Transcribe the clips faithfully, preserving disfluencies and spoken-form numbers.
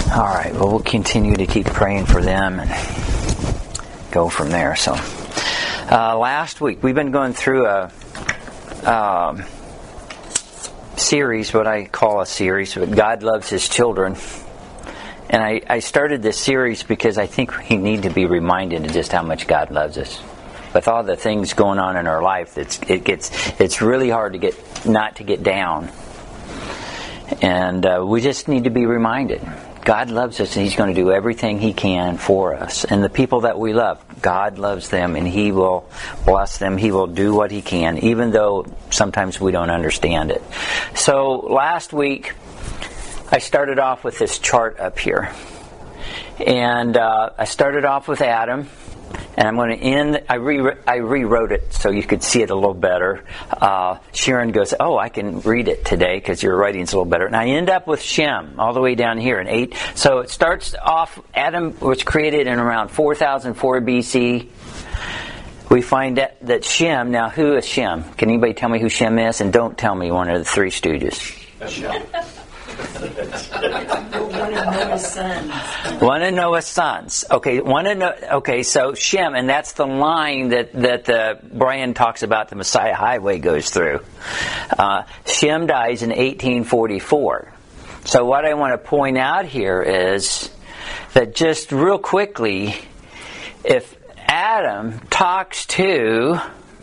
All right, well, we'll continue to keep praying for them and go from there. So, uh, last week, we've been going through a um, series, what I call a series, but God Loves His Children. And I, I started this series because I think we need to be reminded of just how much God loves us. With all the things going on in our life, it's, it gets it's really hard to get not to get down. And uh, we just need to be reminded. God loves us and He's going to do everything He can for us. And the people that we love, God loves them and He will bless them. He will do what He can, even though sometimes we don't understand it. So last week, I started off with this chart up here. And uh, I started off with Adam. And I'm going to end, I, re, I rewrote it so you could see it a little better. Uh, Sharon goes, oh, I can read it today because your writing's a little better. And I end up with Shem all the way down here in eight. So it starts off, Adam was created in around four thousand four B C. We find that, that Shem, now who is Shem? Can anybody tell me who Shem is? And don't tell me one of the Three Stooges. Shem. One of Noah's sons. One of Noah's sons. Okay, one of no, okay. So Shem, and that's the line that that uh, Brian talks about. The Messiah Highway goes through. Uh, Shem dies in eighteen forty-four. So what I want to point out here is that just real quickly, if Adam talks to,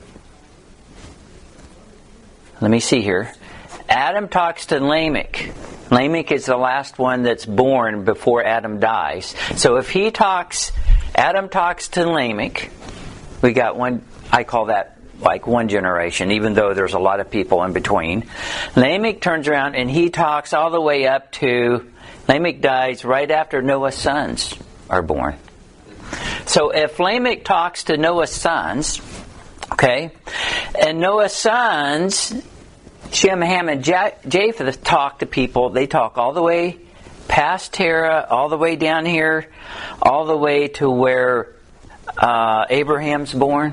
let me see here. Adam talks to Lamech. Lamech is the last one that's born before Adam dies. So if he talks, Adam talks to Lamech, we got one, I call that like one generation, even though there's a lot of people in between. Lamech turns around and he talks all the way up to, Lamech dies right after Noah's sons are born. So if Lamech talks to Noah's sons, okay, and Noah's sons, Shem, Ham, and Japheth talk to people. They talk all the way past Terah, all the way down here, all the way to where uh, Abraham's born.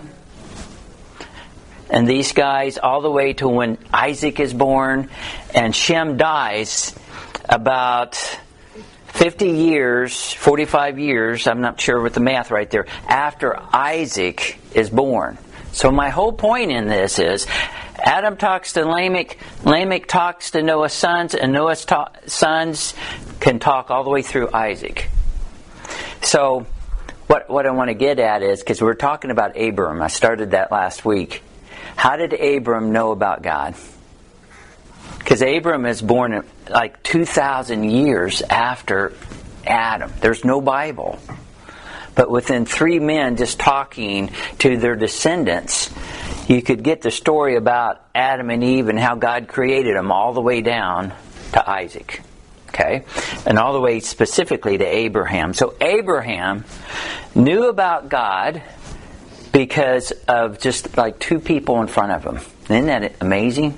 And these guys, all the way to when Isaac is born. And Shem dies about fifty years, forty-five years, I'm not sure with the math right there, after Isaac is born. So my whole point in this is, Adam talks to Lamech, Lamech talks to Noah's sons, and Noah's ta- sons can talk all the way through Isaac. So, what what I want to get at is, because we're talking about Abram, I started that last week. How did Abram know about God? Because Abram is born like two thousand years after Adam. There's no Bible. But within three men just talking to their descendants, you could get the story about Adam and Eve and how God created them all the way down to Isaac. Okay? And all the way specifically to Abraham. So Abraham knew about God because of just like two people in front of him. Isn't that amazing?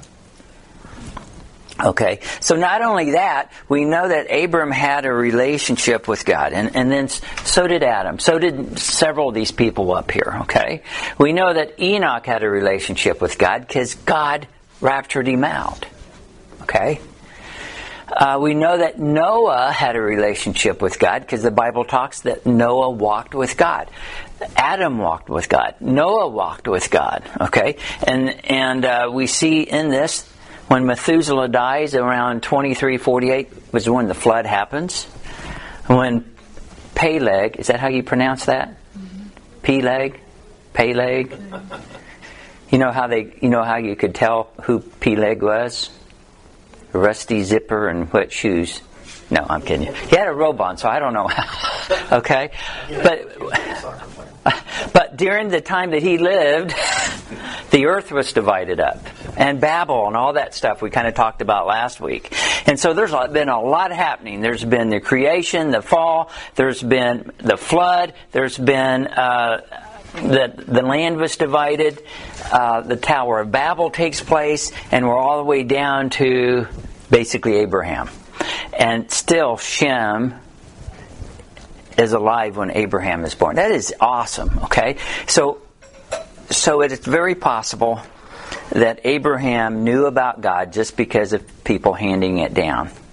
Okay, so not only that, we know that Abram had a relationship with God, and, and then so did Adam. So did several of these people up here, okay? We know that Enoch had a relationship with God because God raptured him out, okay? Uh, we know that Noah had a relationship with God because the Bible talks that Noah walked with God. Adam walked with God. Noah walked with God, okay? And, and uh, we see in this, when Methuselah dies around twenty-three forty-eight was when the flood happens. When Peleg, is that how you pronounce that? Mm-hmm. Peleg? Peleg? You know how they you know how you could tell who Peleg was? Rusty zipper and wet shoes. No, I'm kidding you. He had a robe on, so I don't know how. Okay? But but during the time that he lived, the earth was divided up. And Babel and all that stuff we kind of talked about last week. And so there's been a lot happening. There's been the creation, the fall, there's been the flood, there's been uh, the, the land was divided, uh, the Tower of Babel takes place, and we're all the way down to basically Abraham. And still Shem is alive when Abraham is born. That is awesome, okay? So, so it's very possible that Abraham knew about God just because of people handing it down.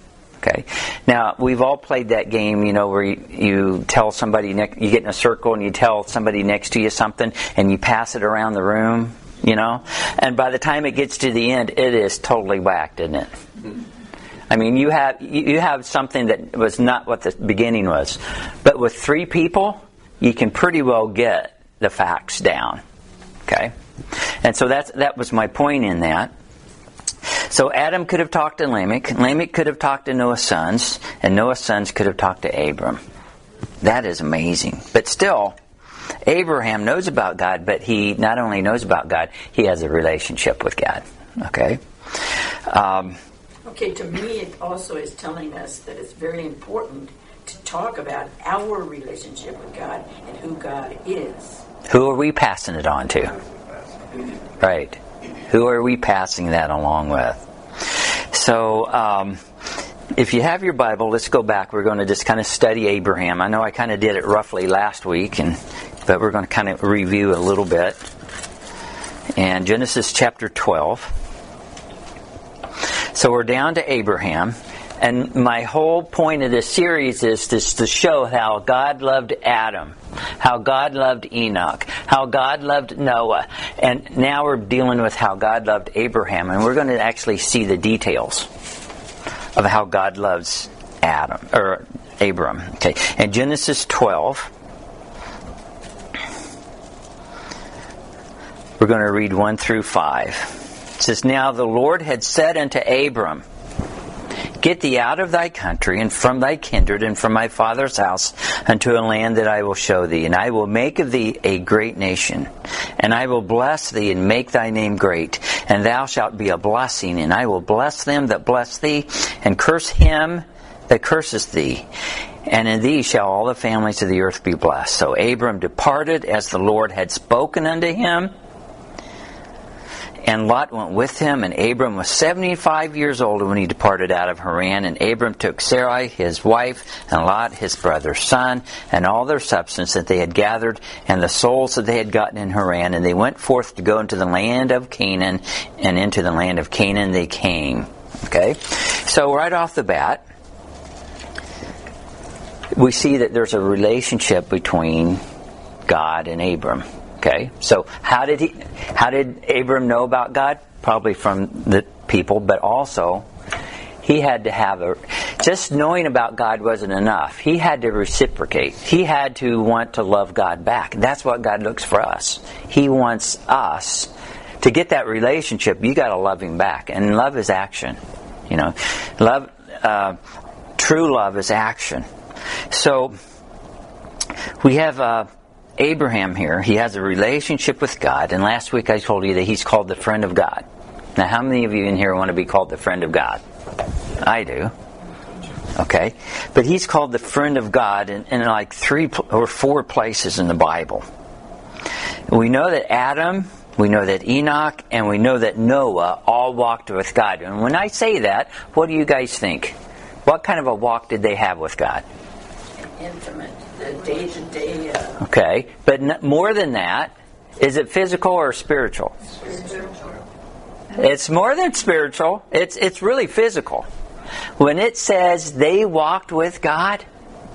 Okay. Now, we've all played that game, you know, where you, you tell somebody, ne- you get in a circle and you tell somebody next to you something and you pass it around the room, you know, and by the time it gets to the end, it is totally whacked, isn't it? I mean, you have you have something that was not what the beginning was, but with three people, you can pretty well get the facts down. Okay, and so that's that was my point in that. So Adam could have talked to Lamech, Lamech could have talked to Noah's sons, and Noah's sons could have talked to Abram. That is amazing. But still, Abraham knows about God, but he not only knows about God, he has a relationship with God. Okay? Um, Okay, to me it also is telling us that it's very important to talk about our relationship with God and who God is. Who are we passing it on to? Right. Who are we passing that along with? So, um, if you have your Bible, let's go back. We're going to just kind of study Abraham. I know I kind of did it roughly last week, and but we're going to kind of review a little bit. And Genesis chapter twelve. So we're down to Abraham. And my whole point of this series is just to show how God loved Adam, how God loved Enoch, how God loved Noah. And now we're dealing with how God loved Abraham. And we're going to actually see the details of how God loves Adam, or Abram. Okay. In Genesis twelve, we're going to read one through five. It says, Now the Lord had said unto Abram, Get thee out of thy country, and from thy kindred, and from my father's house, unto a land that I will show thee. And I will make of thee a great nation. And I will bless thee, and make thy name great. And thou shalt be a blessing. And I will bless them that bless thee, and curse him that curseth thee. And in thee shall all the families of the earth be blessed. So Abram departed, as the Lord had spoken unto him. And Lot went with him, and Abram was seventy-five years old when he departed out of Haran. And Abram took Sarai his wife, and Lot his brother's son, and all their substance that they had gathered, and the souls that they had gotten in Haran. And they went forth to go into the land of Canaan, and into the land of Canaan they came. Okay? So right off the bat, we see that there's a relationship between God and Abram. Okay, so how did he? How did Abram know about God? Probably from the people, but also he had to have a. Just knowing about God wasn't enough. He had to reciprocate. He had to want to love God back. That's what God looks for us. He wants us to get that relationship. You got to love Him back, and love is action. You know, love. Uh, true love is action. So we have. Uh, Abraham here, he has a relationship with God, and last week I told you that he's called the friend of God. Now, how many of you in here want to be called the friend of God? I do. Okay. But he's called the friend of God in, in like three or four places in the Bible. We know that Adam, we know that Enoch, and we know that Noah all walked with God. And when I say that, what do you guys think? What kind of a walk did they have with God? Intimate, the day-to-day. Uh, okay, but n- more than that, is it physical or spiritual? spiritual. It's more than spiritual. It's it's really physical. When it says they walked with God,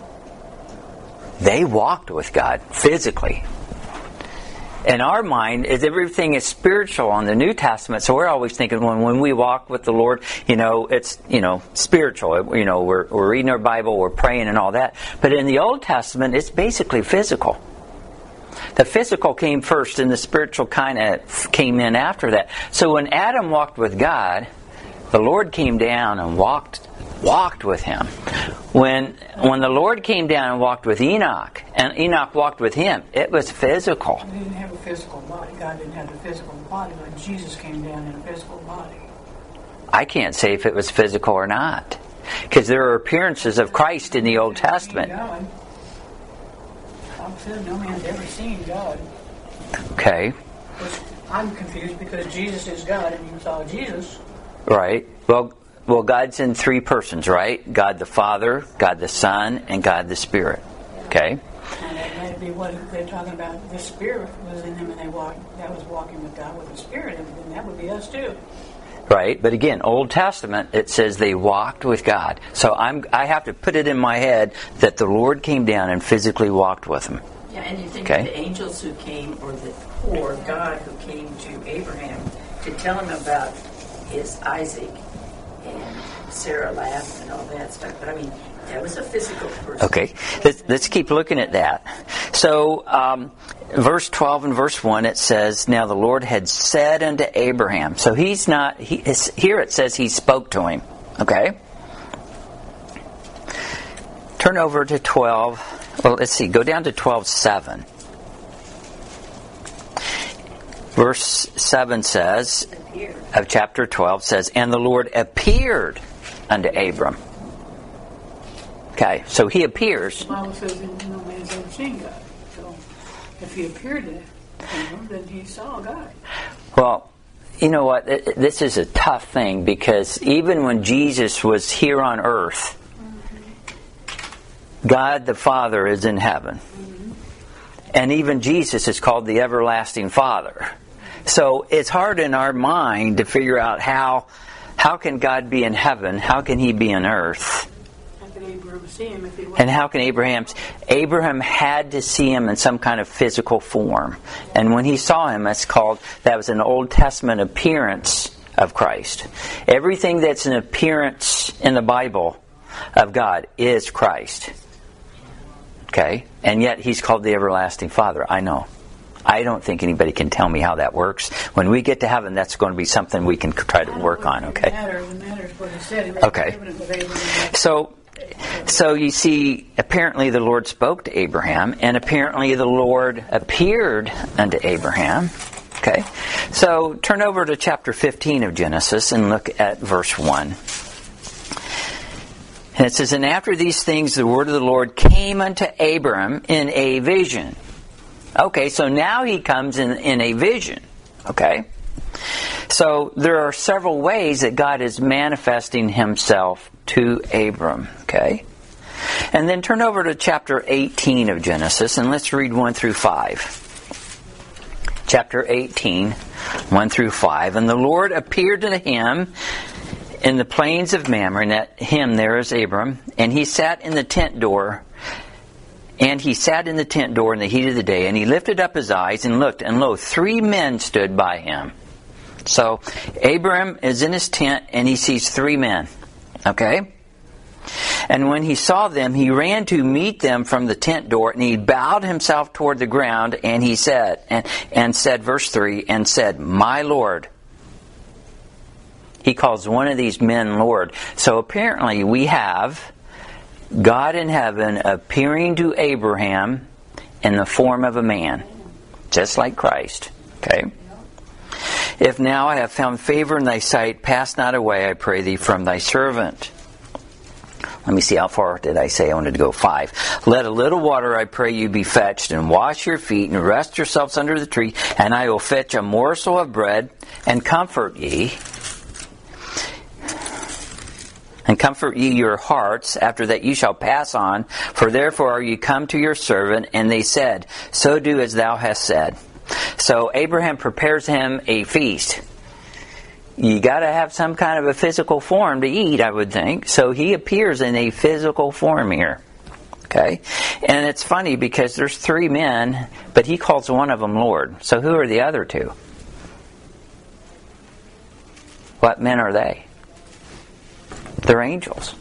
they walked with God physically. In our mind, is everything is spiritual on the New Testament, so we're always thinking when when we walk with the Lord, you know, it's you know spiritual. You know, we're we're reading our Bible, we're praying, and all that. But in the Old Testament, it's basically physical. The physical came first, and the spiritual kind of came in after that. So when Adam walked with God, the Lord came down and walked walked with him. When when the Lord came down and walked with Enoch, and Enoch walked with him, it was physical. He didn't have a physical body. God didn't have a physical body, but Jesus came down in a physical body. I can't say if it was physical or not, because there are appearances of Christ in the Old Testament. God. I've said no man's ever seen God. Okay. Which I'm confused because Jesus is God, and you saw Jesus. Right. Well, well, God's in three persons, right? God the Father, God the Son, and God the Spirit. Okay. And that might be what they're talking about. The Spirit was in them, and they walked. That was walking with God with the Spirit, and then that would be us too. right? But again, Old Testament, it says they walked with God. So I'm, I have to put it in my head that the Lord came down and physically walked with them. Yeah, and you think Okay. of the angels who came, or the or God who came to Abraham to tell him about his Isaac, and Sarah laughed and all that stuff. But I mean, that was a physical person. Okay, let's, let's keep looking at that. So, um, verse twelve and verse one, it says, "Now the Lord had said unto Abraham." So he's not, he, here it says he spoke to him. Okay? Turn over to twelve. Well, let's see, go down to twelve seven. Verse seven says, of chapter twelve says, "And the Lord appeared unto Abram." Okay, so he appears. The Bible says that no man's ever seen God. So if he appeared to him, then he saw God. Well, you know what? This is a tough thing because even when Jesus was here on earth, God the Father is in heaven. Mm-hmm. And even Jesus is called the Everlasting Father. So it's hard in our mind to figure out how how can God be in heaven? How can He be on earth? How can Abraham see him if he wasn't? And how can Abraham... Abraham had to see Him in some kind of physical form. And when he saw Him, that's called... That was an Old Testament appearance of Christ. Everything that's an appearance in the Bible of God is Christ. Okay? And yet He's called the Everlasting Father. I know. I don't think anybody can tell me how that works. When we get to heaven, that's going to be something we can try to work on, okay? Okay. So, so you see, apparently the Lord spoke to Abraham, and apparently the Lord appeared unto Abraham. Okay? So, turn over to chapter fifteen of Genesis and look at verse one. And it says, "And after these things the word of the Lord came unto Abram in a vision." Okay, so now he comes in, in a vision. Okay? So there are several ways that God is manifesting Himself to Abram. Okay? And then turn over to chapter eighteen of Genesis and let's read one through five. Chapter eighteen, one through five. "And the Lord appeared unto him in the plains of Mamre," and that him there is Abram, "and he sat in the tent door, and he sat in the tent door in the heat of the day, and he lifted up his eyes and looked, and lo, three men stood by him." So, Abram is in his tent, and he sees three men. Okay? "And when he saw them, he ran to meet them from the tent door, and he bowed himself toward the ground, and he said, and, and said, verse three, and said, My Lord. He calls one of these men Lord. So apparently we have God in heaven appearing to Abraham in the form of a man, just like Christ. Okay? "If now I have found favor in thy sight, pass not away, I pray thee, from thy servant." Let me see, how far did I say I wanted to go? Five. "Let a little water, I pray you, be fetched, and wash your feet, and rest yourselves under the tree, and I will fetch a morsel of bread, and comfort ye. And comfort ye your hearts, after that you shall pass on, for therefore are ye come to your servant. And they said, So do as thou hast said." So Abraham prepares him a feast. You got to have some kind of a physical form to eat, I would think. So he appears in a physical form here. Okay? And it's funny because there's three men, but he calls one of them Lord. So who are the other two? What men are they? They're angels.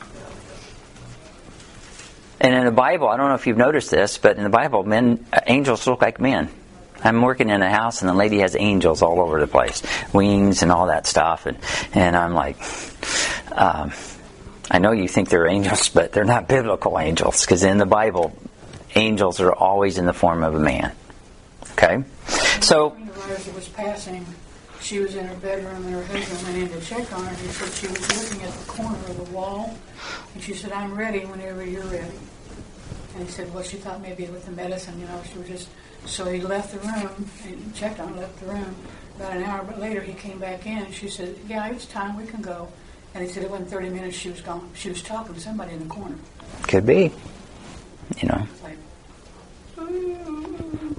And in the Bible, I don't know if you've noticed this, but in the Bible, men, angels look like men. I'm working in a house and the lady has angels all over the place. Wings and all that stuff. And, and I'm like, um, I know you think they're angels, but they're not biblical angels. Because in the Bible, angels are always in the form of a man. Okay? So, When the Elijah was passing, she was in her bedroom and her husband went in to check on her. He said she was looking at the corner of the wall. And she said, I'm ready whenever you're ready. And he said, well, she thought maybe with the medicine, you know, she was just... So he left the room and checked on her, left the room. About an hour but later, he came back in. She said, yeah, it's time, we can go. And he said it wasn't thirty minutes, she was gone. She was talking to somebody in the corner. Could be. You know. Like,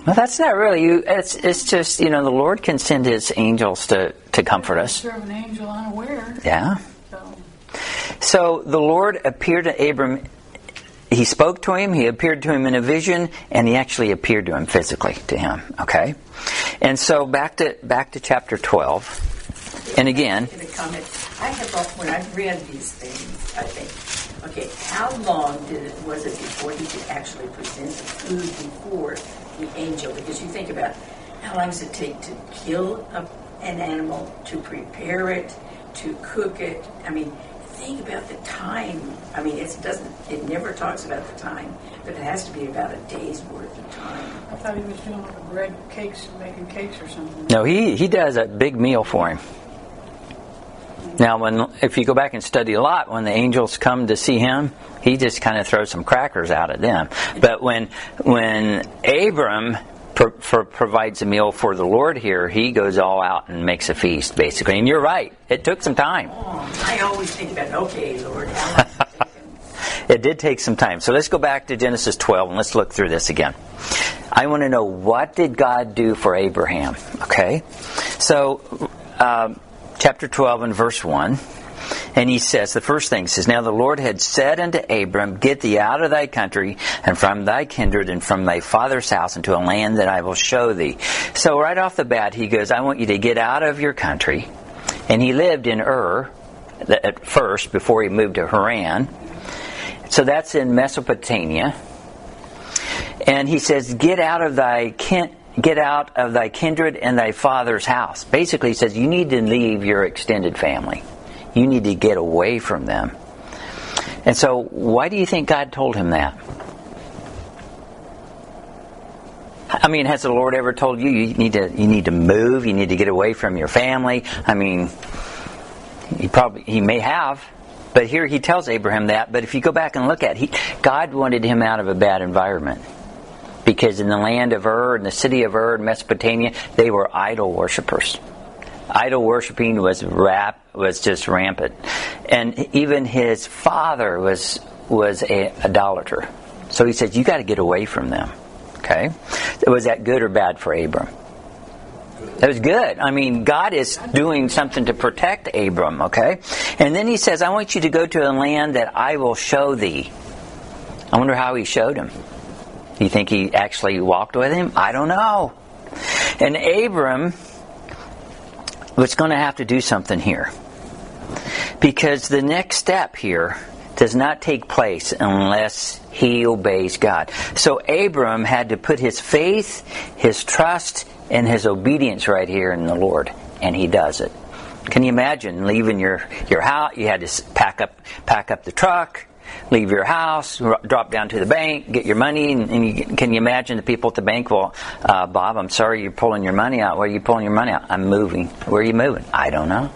Well, that's not really you. It's it's just, you know, the Lord can send His angels to, to comfort us. Serve an angel unaware. Yeah. So. So the Lord appeared to Abram. He spoke to him. He appeared to him in a vision, and He actually appeared to him physically to him. Okay. And so back to back to chapter twelve. And again, in a comment, I have when I've read these things, I think, okay, how long did it was it before he could actually present the food before the angel? Because you think about how long does it take to kill a, an animal, to prepare it, to cook it? I mean, think about the time. I mean, it doesn't. It never talks about the time, but it has to be about a day's worth of time. I thought he was doing like a bread cakes, making cakes or something. no, he he does a big meal for him. Now, when if you go back and study a lot, when the angels come to see him, he just kind of throws some crackers out at them. But when when Abram pro, for, provides a meal for the Lord here, he goes all out and makes a feast, basically. And you're right, it took some time. Oh, I always think about, okay, Lord, how long has it taken? It did take some time. So let's go back to Genesis twelve and let's look through this again. I want to know, what did God do for Abraham? Okay, so. Um, Chapter twelve and verse one, and he says, the first thing says, Now the Lord had said unto Abram, Get thee out of thy country, and from thy kindred, and from thy father's house, into a land that I will show thee. So right off the bat, he goes, I want you to get out of your country. And he lived in Ur at first, before he moved to Haran. So that's in Mesopotamia. And he says, Get out of thy kin- Get out of thy kindred and thy father's house. Basically, he says you need to leave your extended family. You need to get away from them. And so, why do you think God told him that? I mean, has the Lord ever told you you need to you need to move? You need to get away from your family? I mean, he probably he may have, but here he tells Abraham that. But if you go back and look at it, he, God wanted him out of a bad environment. Because in the land of Ur, in the city of Ur, in Mesopotamia, they were idol worshippers. Idol worshiping was rap was just rampant, and even his father was was a idolater. So he said, "You got to get away from them." Okay, was that good or bad for Abram? That was good. I mean, God is doing something to protect Abram. Okay, and then he says, "I want you to go to a land that I will show thee." I wonder how he showed him. Do you think he actually walked with him? I don't know. And Abram was going to have to do something here. Because the next step here does not take place unless he obeys God. So Abram had to put his faith, his trust, and his obedience right here in the Lord. And he does it. Can you imagine leaving your, your house? You had to pack up, pack up the truck. Leave your house, drop down to the bank, get your money, and, and you, can you imagine the people at the bank? Well, uh, Bob, I'm sorry you're pulling your money out. Where are you pulling your money out? I'm moving. Where are you moving? I don't know.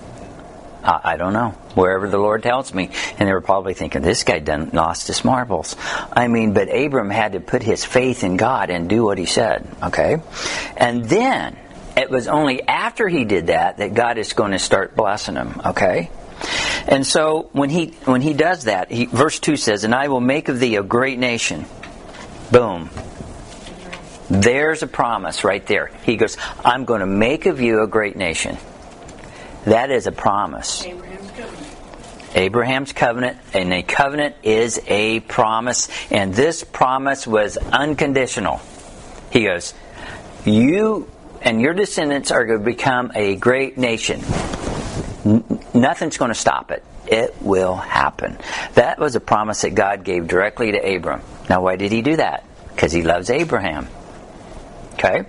I, I don't know. Wherever the Lord tells me. And they were probably thinking, this guy done lost his marbles. I mean, but Abram had to put his faith in God and do what he said. Okay? And then, it was only after he did that that God is going to start blessing him. Okay? And so when he when he does that, he, verse two says, And I will make of thee a great nation. Boom. There's a promise right there. He goes, I'm going to make of you a great nation. That is a promise. Abraham's covenant. Abraham's covenant, and a covenant is a promise. And this promise was unconditional. He goes, you and your descendants are going to become a great nation. Nothing's going to stop it. It will happen. That was a promise that God gave directly to Abram. Now, why did he do that? Because he loves Abraham. Okay?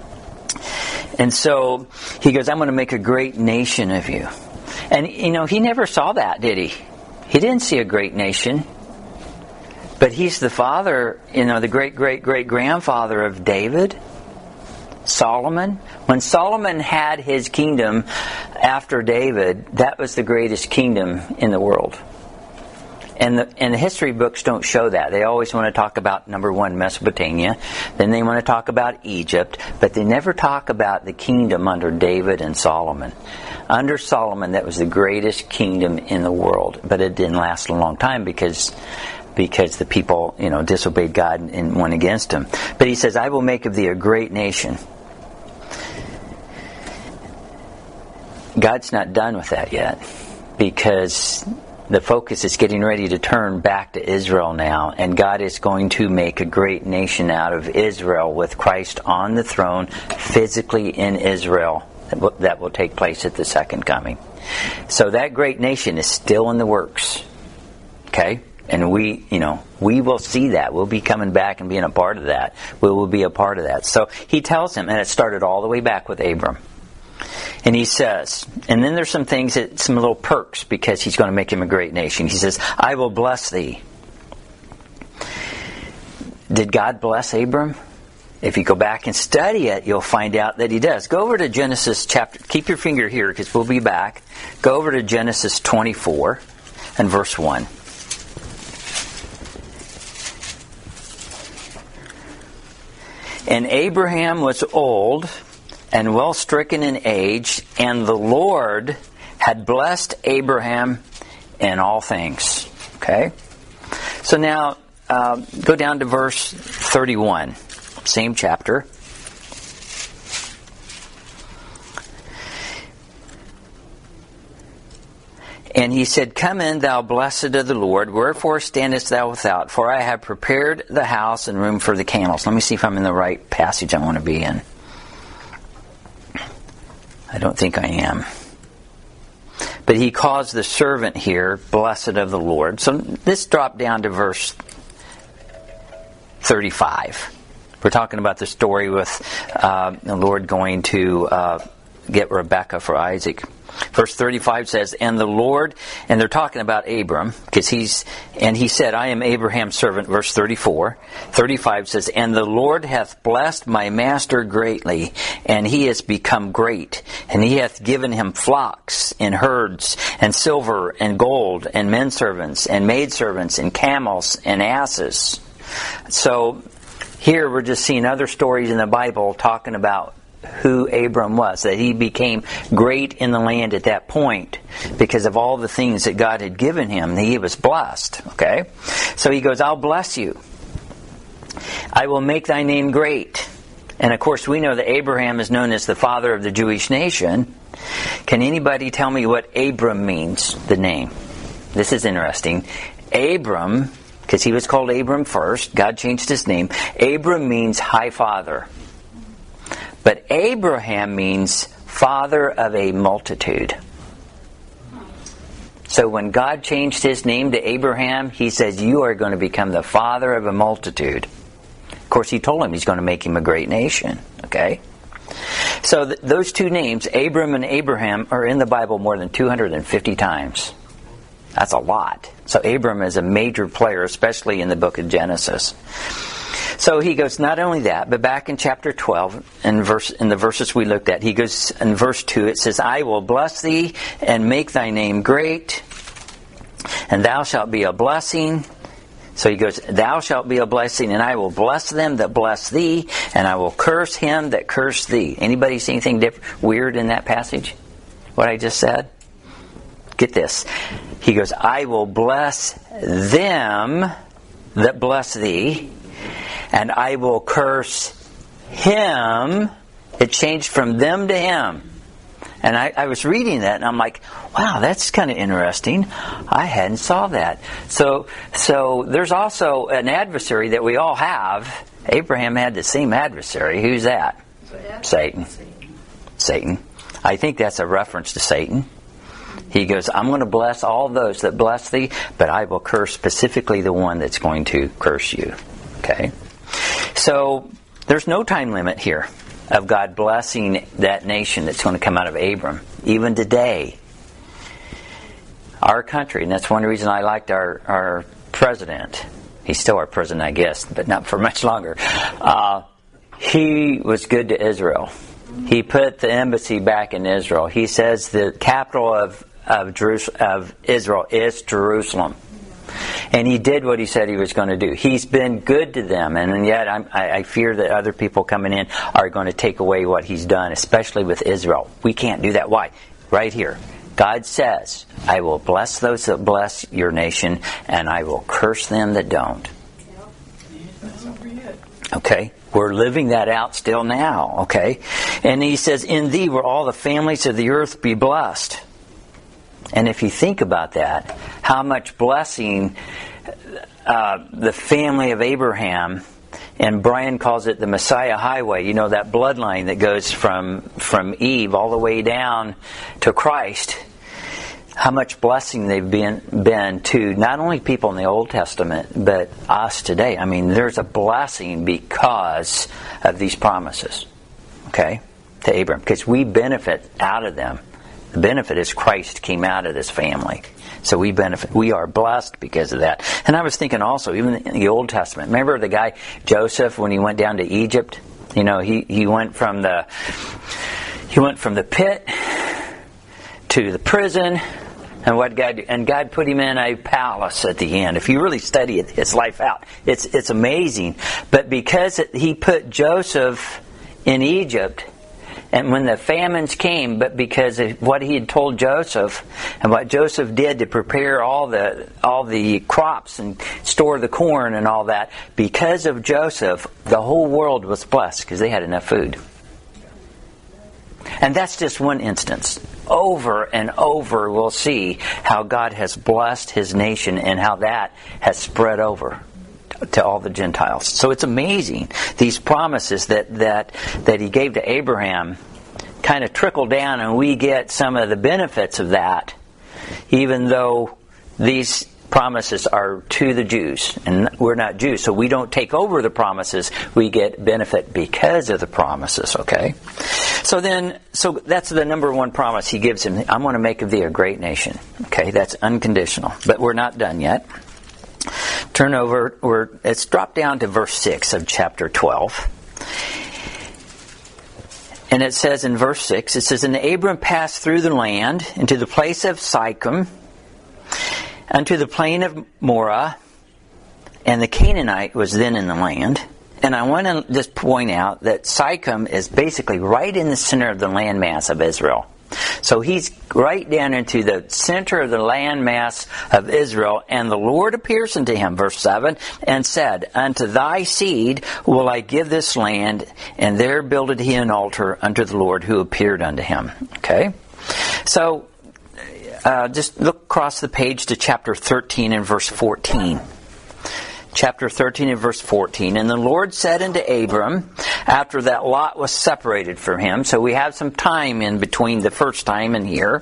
And so, he goes, I'm going to make a great nation of you. And, you know, he never saw that, did he? He didn't see a great nation. But he's the father, you know, the great, great, great grandfather of David. Solomon. When Solomon had his kingdom after David, that was the greatest kingdom in the world. And the, and the history books don't show that. They always want to talk about, number one, Mesopotamia. Then they want to talk about Egypt. But they never talk about the kingdom under David and Solomon. Under Solomon, that was the greatest kingdom in the world. But it didn't last a long time because because the people, you know, disobeyed God and went against Him. But He says, I will make of thee a great nation. God's not done with that yet, because the focus is getting ready to turn back to Israel now, and God is going to make a great nation out of Israel with Christ on the throne, physically in Israel. That will take place at the second coming. So that great nation is still in the works. Okay? And we, you know, we will see that. We'll be coming back and being a part of that. We will be a part of that. So He tells him, and it started all the way back with Abram. And He says, and then there's some things, that, some little perks, because He's going to make him a great nation. He says, I will bless thee. Did God bless Abram? If you go back and study it, you'll find out that He does. Go over to Genesis chapter, keep your finger here because we'll be back. Go over to Genesis twenty-four and verse one. And Abraham was old and well stricken in age, and the Lord had blessed Abraham in all things. Okay? So now, uh, go down to verse thirty-one. Same chapter. And he said, Come in, thou blessed of the Lord, wherefore standest thou without? For I have prepared the house and room for the camels. Let me see if I'm in the right passage I want to be in. I don't think I am. But he calls the servant here, blessed of the Lord. So this dropped down to verse thirty-five. We're talking about the story with uh, the Lord going to uh, get Rebekah for Isaac. Verse thirty-five says, And the Lord, and they're talking about Abram, because he's, and he said, I am Abraham's servant, verse thirty-four. thirty-five says, And the Lord hath blessed my master greatly, and he has become great, and he hath given him flocks, and herds, and silver, and gold, and men servants, and maidservants, and camels, and asses. So, here we're just seeing other stories in the Bible talking about who Abram was, that he became great in the land at that point because of all the things that God had given him. He was blessed. Okay? So he goes, I'll bless you. I will make thy name great. And of course we know that Abraham is known as the father of the Jewish nation. Can anybody tell me what Abram means, the name? This is interesting. Abram, because he was called Abram first, God changed his name. Abram means high father. But Abraham means father of a multitude. So when God changed his name to Abraham, He says, you are going to become the father of a multitude. Of course, He told him He's going to make him a great nation. Okay? So th- those two names, Abram and Abraham, are in the Bible more than two hundred fifty times. That's a lot. So Abram is a major player, especially in the book of Genesis. So he goes, not only that, but back in chapter twelve, in, verse, in the verses we looked at, he goes, in verse two, it says, I will bless thee and make thy name great, and thou shalt be a blessing. So he goes, thou shalt be a blessing, and I will bless them that bless thee, and I will curse him that curse thee. Anybody see anything different, weird in that passage? What I just said? Get this. He goes, I will bless them that bless thee, and I will curse him. It changed from them to him. And I, I was reading that, and I'm like, wow, that's kind of interesting. I hadn't saw that. So, so there's also an adversary that we all have. Abraham had the same adversary. Who's that? Satan. Satan. I think that's a reference to Satan. He goes, I'm going to bless all those that bless thee, but I will curse specifically the one that's going to curse you. Okay? So, there's no time limit here of God blessing that nation that's going to come out of Abram. Even today, our country, and that's one reason I liked our, our president. He's still our president, I guess, but not for much longer. Uh, he was good to Israel. He put the embassy back in Israel. He says the capital of of, Jerus- of Israel is Jerusalem. And he did what he said he was going to do. He's been good to them, and yet I'm, I, I fear that other people coming in are going to take away what he's done, especially with Israel. We can't do that. Why? Right here. God says, I will bless those that bless your nation, and I will curse them that don't. Okay? We're living that out still now, okay? And he says, in thee will all the families of the earth be blessed. And if you think about that, how much blessing uh, the family of Abraham, and Brian calls it the Messiah Highway, you know, that bloodline that goes from, from Eve all the way down to Christ, how much blessing they've been, been to not only people in the Old Testament, but us today. I mean, there's a blessing because of these promises, okay, to Abraham, because we benefit out of them. The benefit is Christ came out of this family. So we benefit. We are blessed because of that. And I was thinking also, even in the Old Testament, remember the guy Joseph when he went down to Egypt? You know, he, he went from the he went from the pit to the prison, and what God and God put him in a palace at the end. If you really study it, his life out, it's it's amazing. But because it, he put Joseph in Egypt, and when the famines came, but because of what he had told Joseph and what Joseph did to prepare all the all the crops and store the corn and all that, because of Joseph, the whole world was blessed because they had enough food. And that's just one instance. Over and over we'll see how God has blessed His nation and how that has spread over to all the Gentiles. So it's amazing. These promises that, that, that He gave to Abraham kind of trickle down, and we get some of the benefits of that, even though these promises are to the Jews, and we're not Jews, so we don't take over the promises. We get benefit because of the promises, okay? So then, so that's the number one promise He gives him. I'm going to make of thee a great nation. Okay, that's unconditional. But we're not done yet. Turn over, we're, let's drop down to verse six of chapter twelve. And it says in verse six, it says, And Abram passed through the land into the place of Sychem, unto the plain of Morah, and the Canaanite was then in the land. And I want to just point out that Sychem is basically right in the center of the landmass of Israel. So he's right down into the center of the landmass of Israel, and the Lord appears unto him, verse seven, and said, Unto thy seed will I give this land, and there builded he an altar unto the Lord who appeared unto him. Okay? So, uh, just look across the page to chapter thirteen and verse fourteen. Chapter thirteen and verse fourteen. And the Lord said unto Abram, after that Lot was separated from him, so we have some time in between the first time and here.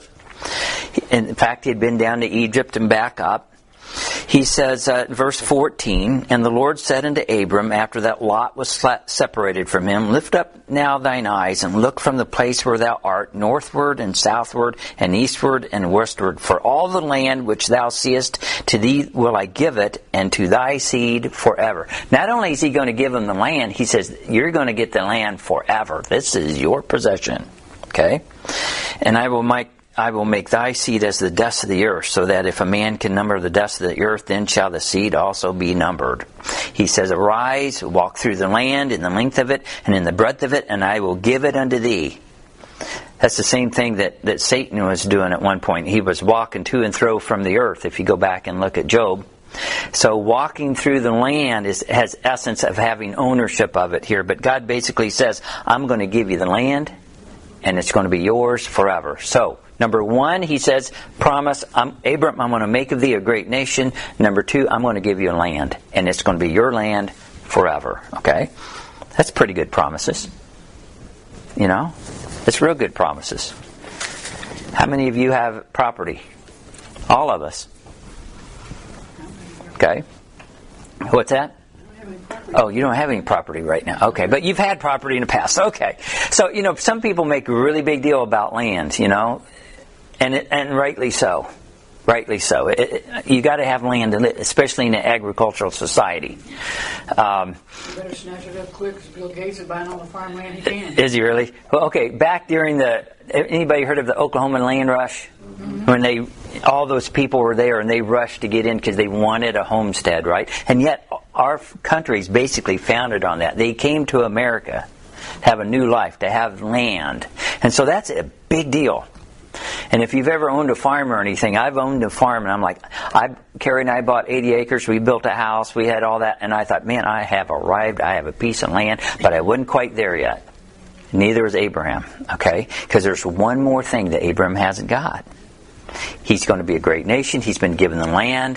In fact, he had been down to Egypt and back up. He says, uh, verse fourteen, And the Lord said unto Abram, after that Lot was separated from him, Lift up now thine eyes, and look from the place where thou art, northward and southward, and eastward and westward. For all the land which thou seest, to thee will I give it, and to thy seed forever. Not only is he going to give him the land, he says, you're going to get the land forever. This is your possession. Okay? And I will make I will make thy seed as the dust of the earth, so that if a man can number the dust of the earth, then shall the seed also be numbered. He says, Arise, walk through the land in the length of it, and in the breadth of it, and I will give it unto thee. That's the same thing that, that Satan was doing at one point. He was walking to and fro from the earth, if you go back and look at Job. So walking through the land is, has essence of having ownership of it here. But God basically says, I'm going to give you the land, and it's going to be yours forever. So, number one, he says, promise, I'm, Abram, I'm going to make of thee a great nation. Number two, I'm going to give you land, and it's going to be your land forever. Okay? That's pretty good promises. You know? It's real good promises. How many of you have property? All of us. Okay? What's that? Oh, you don't have any property right now. Okay, but you've had property in the past. Okay. So, you know, some people make a really big deal about land, you know, and it, and rightly so. Rightly so. It, it, you got to have land, especially in an agricultural society. Um, you better snatch it up quick, because Bill Gates is buying all the farmland he can. Is he really? Well, okay, back during the, anybody heard of the Oklahoma land rush? Mm-hmm. When they, all those people were there and they rushed to get in because they wanted a homestead, right? And yet our country's basically founded on that. They came to America, have a new life, to have land. And so that's a big deal. And if you've ever owned a farm or anything, I've owned a farm, and I'm like, I, Carrie and I bought eighty acres, we built a house, we had all that, and I thought, man, I have arrived, I have a piece of land, but I wasn't quite there yet. Neither is Abraham, okay? Because there's one more thing that Abraham hasn't got. He's going to be a great nation, he's been given the land.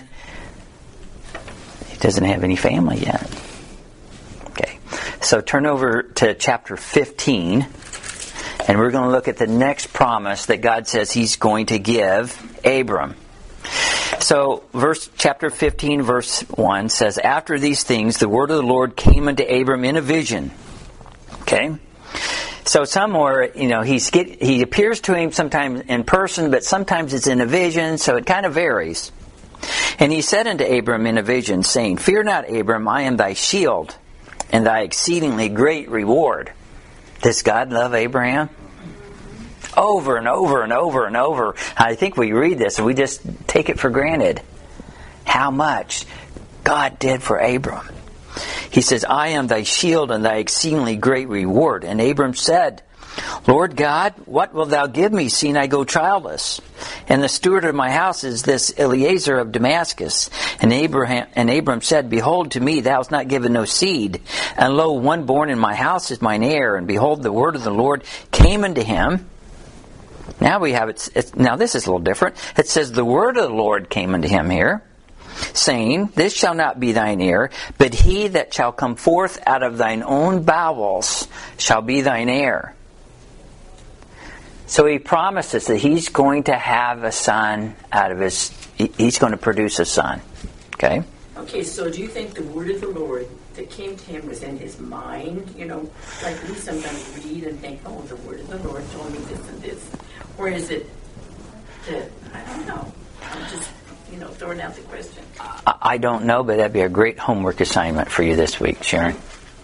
He doesn't have any family yet. Okay, so turn over to chapter fifteen. And we're going to look at the next promise that God says He's going to give Abram. So, verse chapter fifteen, verse one says, "After these things, the word of the Lord came unto Abram in a vision." Okay? So somewhere, you know, he's get, he appears to him sometimes in person, but sometimes it's in a vision, so it kind of varies. "And he said unto Abram in a vision, saying, Fear not, Abram, I am thy shield, and thy exceedingly great reward." Does God love Abraham? Over and over and over and over. I think we read this and we just take it for granted. How much God did for Abram. He says, "I am thy shield and thy exceedingly great reward." And Abram said, "Lord God, what wilt thou give me, seeing I go childless? And the steward of my house is this Eliezer of Damascus." And Abraham and Abram said, "Behold, to me thou hast not given no seed, and lo, one born in my house is mine heir. And behold, the word of the Lord came unto him." Now we have it. It's, now this is a little different. It says, "The word of the Lord came unto him" here, saying, "This shall not be thine heir, but he that shall come forth out of thine own bowels shall be thine heir." So he promises that he's going to have a son out of his, he's going to produce a son. Okay? Okay, so do you think the word of the Lord that came to him was in his mind? You know, like we sometimes read and think, oh, the word of the Lord told me this and this. Or is it that, I don't know, I'm just, you know, throwing out the question. I don't know, but that'd be a great homework assignment for you this week, Sharon.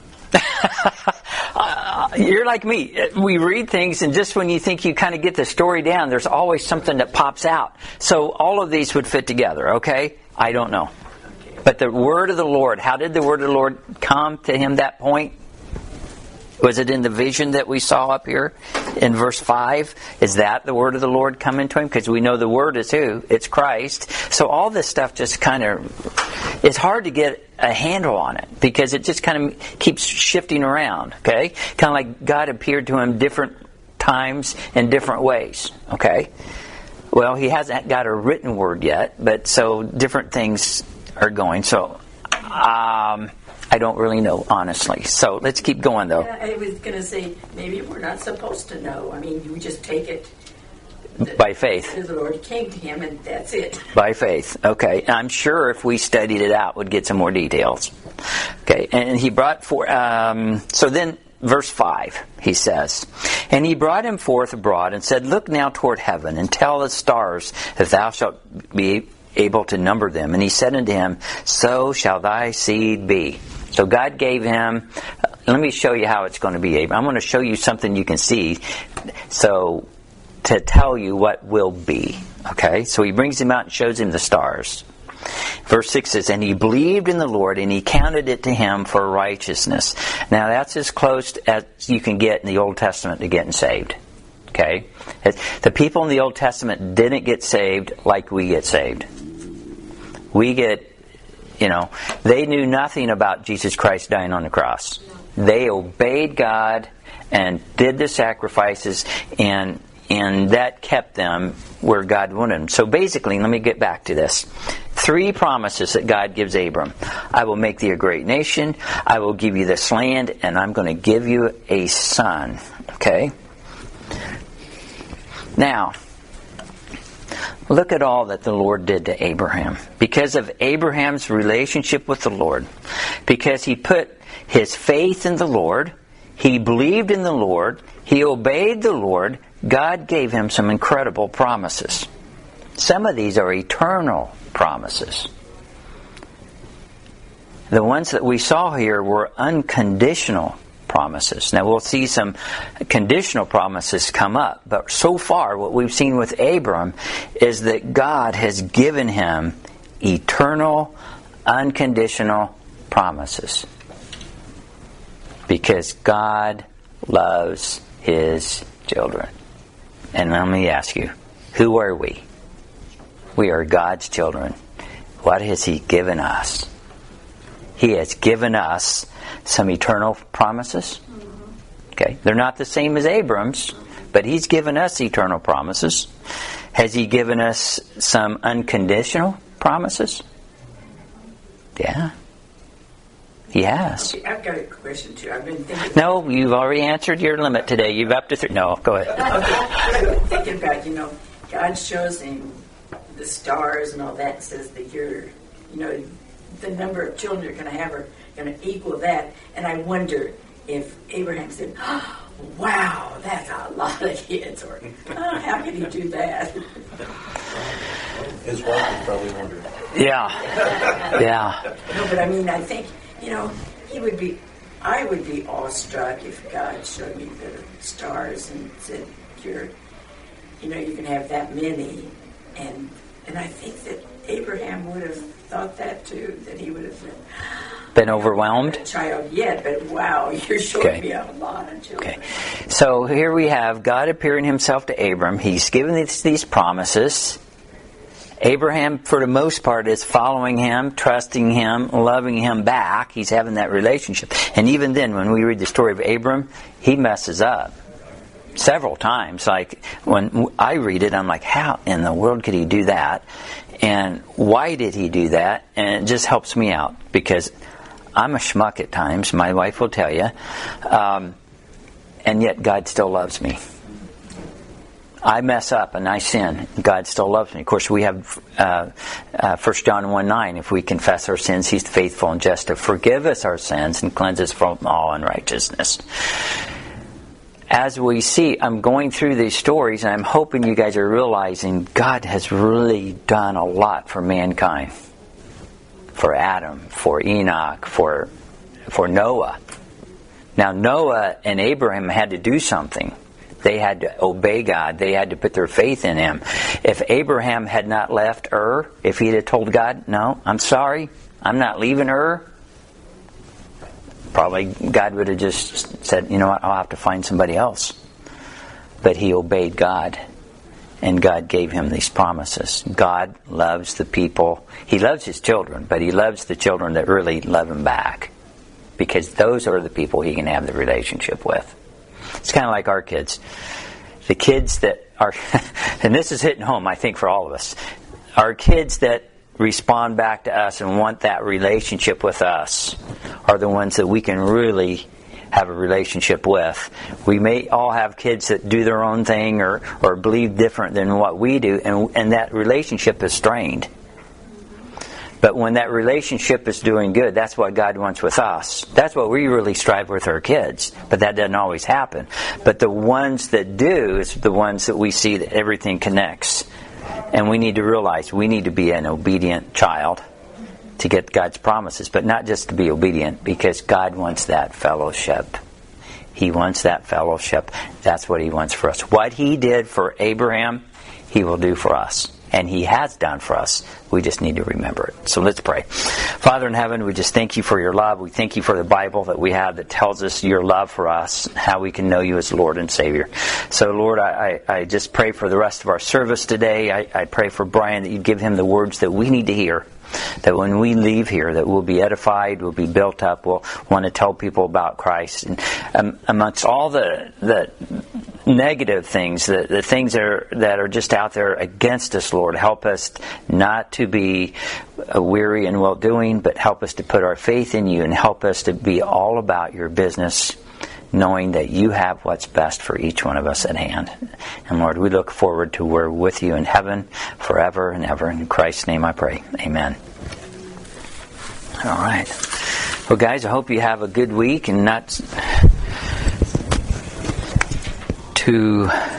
uh, you're like me. We read things, and just when you think you kind of get the story down, there's always something that pops out. So all of these would fit together, okay? I don't know. Okay. But the word of the Lord, how did the word of the Lord come to him that point? Was it in the vision that we saw up here in verse five? Is that the word of the Lord coming to him? Because we know the word is who? It's Christ. So all this stuff just kind of, it's hard to get a handle on it because it just kind of keeps shifting around, okay? Kind of like God appeared to him different times in different ways, okay? Well, he hasn't got a written word yet, but so different things are going. So, um... I don't really know, honestly. So let's keep going, though. Yeah, I was going to say, maybe we're not supposed to know. I mean, we just take it. By faith. The Lord came to him, and that's it. By faith. Okay. I'm sure if we studied it out, we'd get some more details. Okay. And he brought for. Um, so then, verse five, he says, "And he brought him forth abroad and said, Look now toward heaven and tell the stars if thou shalt be able to number them. And he said unto him, So shall thy seed be." So God gave him, let me show you how it's going to be, Abraham. I'm going to show you something you can see, so to tell you what will be. Okay, so he brings him out and shows him the stars. Verse six says, "And he believed in the Lord, and he counted it to him for righteousness." Now that's as close as you can get in the Old Testament to getting saved. Okay, the people in the Old Testament didn't get saved like we get saved. We get, you know, they knew nothing about Jesus Christ dying on the cross. They obeyed God and did the sacrifices, and and that kept them where God wanted them. So basically, let me get back to this. Three promises that God gives Abram. I will make thee a great nation. I will give you this land, and I'm going to give you a son. Okay? Now, look at all that the Lord did to Abraham. Because of Abraham's relationship with the Lord, because he put his faith in the Lord, he believed in the Lord, he obeyed the Lord, God gave him some incredible promises. Some of these are eternal promises. The ones that we saw here were unconditional promises. Now we'll see some conditional promises come up, but so far what we've seen with Abram is that God has given him eternal, unconditional promises. Because God loves His children. And let me ask you, Who are we? We are God's children. What has He given us? He has given us some eternal promises. Okay, they're not the same as Abram's, but He's given us eternal promises. Has He given us some unconditional promises? Yeah. He has. Okay, I've got a question too. I've been thinking. No, you've already answered your limit today. You've up to three. No, go ahead. Okay, I've been thinking about, you know, God shows him the stars and all that, and says that you're, you know, the number of children you're going to have are going to equal that. And I wonder if Abraham said, oh, wow, that's a lot of kids, or oh, how could he do that? His wife was probably wondering. Yeah. Yeah. No, but I mean, I think, you know, he would be, I would be awestruck if God showed me the stars and said, you're, you know, you can have that many. And and I think that Abraham would have thought that too, that he would have been, Been overwhelmed? a child yet, but wow, you're showing Okay. me a lot of children. Okay. So here we have God appearing Himself to Abram. He's given these, these promises. Abraham, for the most part, is following Him, trusting Him, loving Him back. He's having that relationship. And even then, when we read the story of Abram, he messes up several times. Like, when I read it, I'm like, how in the world could he do that? And why did he do that? And it just helps me out, because I'm a schmuck at times. My wife will tell you. Um, and yet God still loves me. I mess up and I sin. God still loves me. Of course, we have uh, uh, First John one nine. If we confess our sins, He's faithful and just to forgive us our sins and cleanse us from all unrighteousness. As we see, I'm going through these stories, and I'm hoping you guys are realizing God has really done a lot for mankind. For Adam, for Enoch, for for Noah. Now, Noah and Abraham had to do something. They had to obey God. They had to put their faith in Him. If Abraham had not left Ur, if he had told God, no, I'm sorry, I'm not leaving Ur, probably God would have just said, you know what, I'll have to find somebody else. But he obeyed God, and God gave him these promises. God loves the people. He loves His children, but He loves the children that really love Him back, because those are the people He can have the relationship with. It's kind of like our kids. The kids that are, and this is hitting home, I think, for all of us. Our kids that respond back to us and want that relationship with us are the ones that we can really have a relationship with. We may all have kids that do their own thing or, or believe different than what we do, and, and that relationship is strained. But when that relationship is doing good, that's what God wants with us. That's what we really strive with our kids. But that doesn't always happen. But the ones that do is the ones that we see that everything connects. And we need to realize we need to be an obedient child to get God's promises. But not just to be obedient, because God wants that fellowship. He wants that fellowship. That's what He wants for us. What He did for Abraham, He will do for us. And He has done for us. We just need to remember it. So let's pray. Father in heaven, we just thank You for Your love. We thank You for the Bible that we have that tells us Your love for us, how we can know You as Lord and Savior. So Lord, I, I, I just pray for the rest of our service today. I, I pray for Brian that You'd give him the words that we need to hear. That when we leave here, that we'll be edified, we'll be built up, we'll want to tell people about Christ. And um, amongst all the the negative things, the, the things that are, that are just out there against us, Lord, help us not to be weary in well-doing, but help us to put our faith in You, and help us to be all about Your business, knowing that You have what's best for each one of us at hand. And Lord, we look forward to we're with You in heaven forever and ever. In Christ's name I pray. Amen. All right. Well, guys, I hope you have a good week, and not too